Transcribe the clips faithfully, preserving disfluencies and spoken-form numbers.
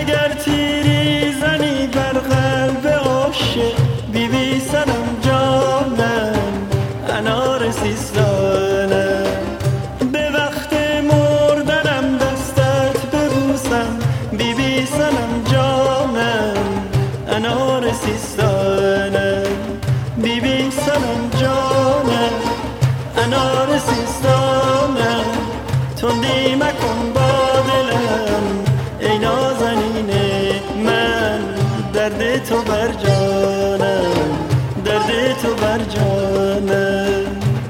اگر تیری زنی بر قلب عاشق بی بی سنم جانم انار سیستانم. به وقت مردنم دستت ببوسم بی بی سنم جانم انار سیستانم. بی بی سنم جانم انار سیستانم. تندی مکن با دلم ای نازنین من، درد تو بر جانم، درد تو بر جانم.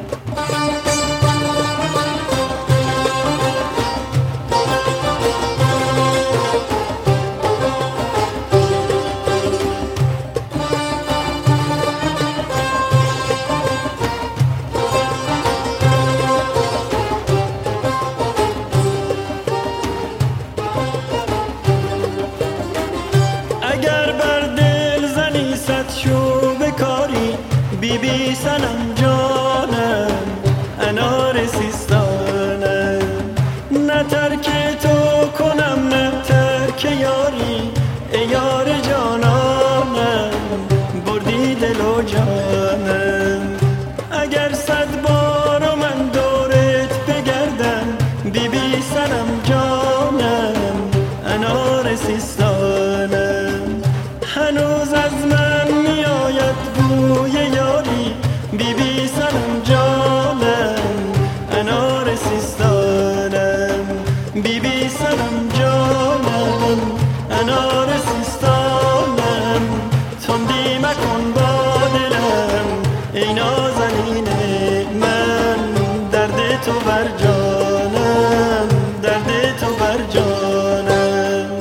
اگر بر دل زنی صد شو بکاری بی بی سنم جانم انار سیستانم. نه ترک تو کنم نه ترک یاری ای یار جانانم، بردی دل و جانم. اگر صد بار من دورت بگردم بی بی سنم جانم انار سیستانم. هنوز از من میآید بوی یاری بی بی سنم جانم انار سیستانم. بی بی سنم جانم انار سیستانم. تندی مکن با دلم ای نازنین من، درد تو بر جانم، درد تو بر جانم.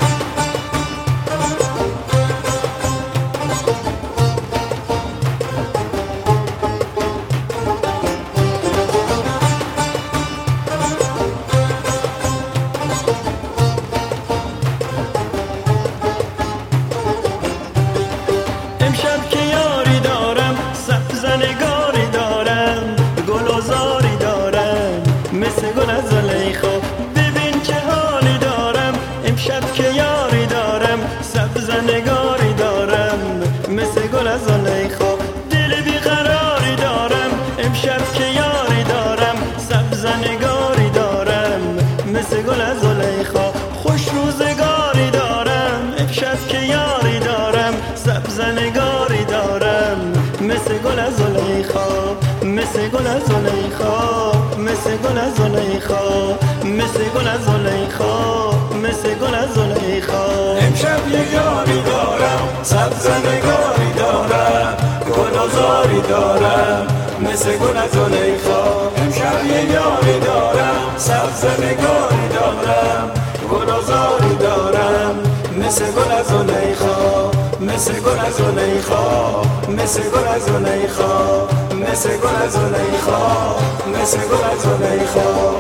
امشب که یاری دارم سبز نگاری دارم، گل و زاری دارم مثل گل از زلیخا. ببین چه حالی دارم امشب که یاری دارم سبز نگاری دارم مثل گل از زلیخا. دل بیقراری دارم امشب که یاری دارم سبز نگاری دارم مثل گل از زلیخا. خوش روزگاری دارم امشب که یاری دارم سبز نگاری دارم مثل گل از زلیخا، مثل گل از زلیخا، مثل گل از زلیخا، مثل گل از زلیخا، مثل گل از زلیخا. امشب یه یاری دارم سبز نگاری دارم، گل و زاری دارم مثل گل از زلیخا. امشب یه یاری دارم سبز نگاری دارم، گل و زاری دارم مثل گل از زلیخا، مثل گل از زلیخا، مثل گل از زلیخا، مثل گل از زلیخا، مثل گل از زلیخا.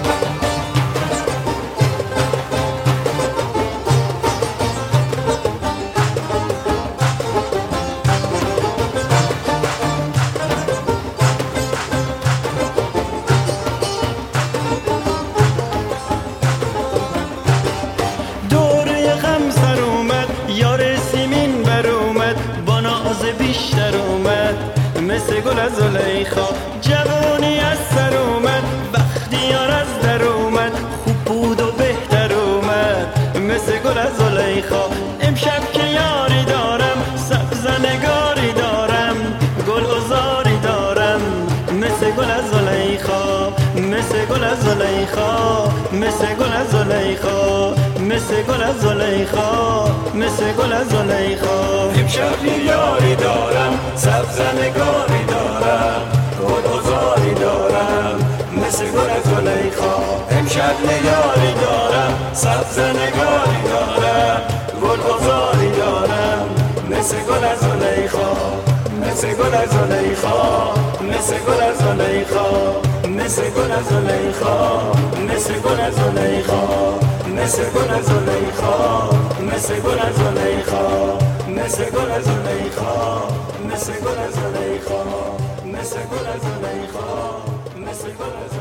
یار سیمین بر اومد با ناز بیشتر اومد مثل گل از زلیخا. جوانی از سر اومد وقتی یار از در اومد، خوب بود و بهتر اومد مثل گل از زلیخا. امشب که یاری دارم سبز نگاری دارم، گل و زاری دارم مثل گل از زلیخا، مثل گل از زلیخا، مثل گل از زلیخا، مثل گل از زلیخا، مثل گل از زلیخا. امشب یه یاری دارم سبز نگاری دارم، گل و زاری دارم مثل گل از زلیخا. امشب یه یاری دارم سبز نگاری دارم، گل و زاری دارم مثل گل از زلیخا، مثل گل از زلیخا، مثل گل از زلیخا، مثل گل از زلیخا، مثل گل از زلیخا، مثل گل از زلیخا، مثل گل از زلیخا، مثل گل از زلیخا، مثل گل از زلیخا، مثل گل از زلیخا، مثل گل از